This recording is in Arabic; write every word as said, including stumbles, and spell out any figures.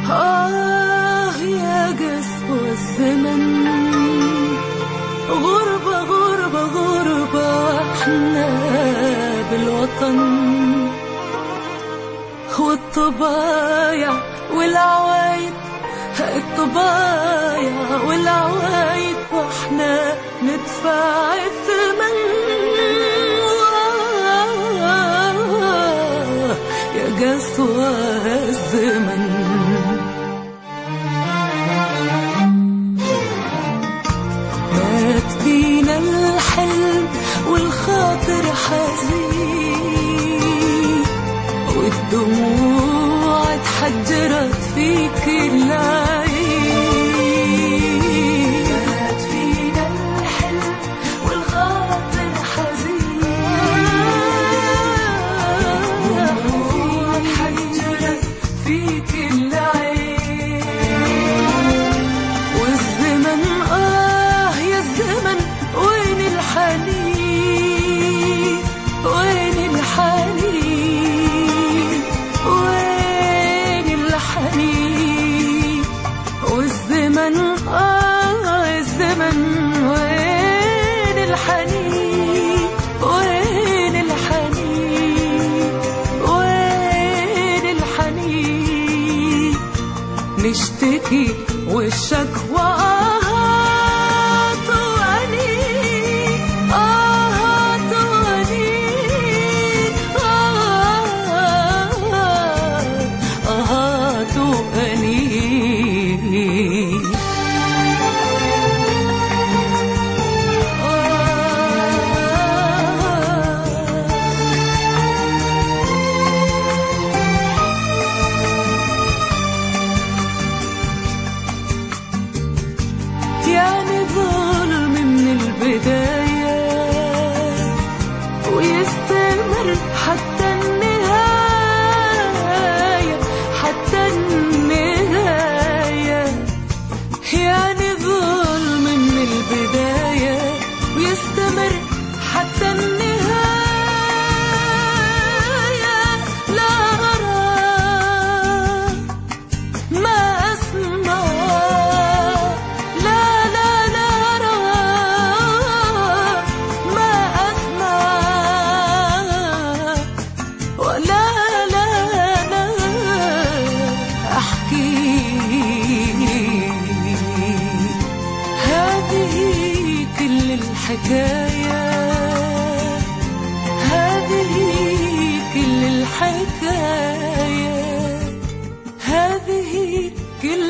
آه يا قسوة الزمن، غربة غربة غربة احنا بالوطن، والطبايع والعوايد، الطبايع والعوايد واحنا ندفع الثمن. يا قسوة الزمن، مات فينا الحلم والخاطر حزين، والدموع اتحجرت فيك العين. مات فينا الحلم والخاطر حزين، والدموع اتحجرت فيك العين. والزمن آه يا الزمن وين الحنين، وين الحنين، وين الحنين. والزمن آه الزمن وين الحنين، وين الحنين، وين الحنين. نشتكي والشكوى آهات وأنين، آهات وأنين، آهات وأنين. يعني ظلم من البداية ويستمر حتى النهاية، حتى النهاية. يعني ظلم من البداية ويستمر حتى النهاية. لا أرى ما أسمع، الحكاية هذه كل الحكاية، هذه كل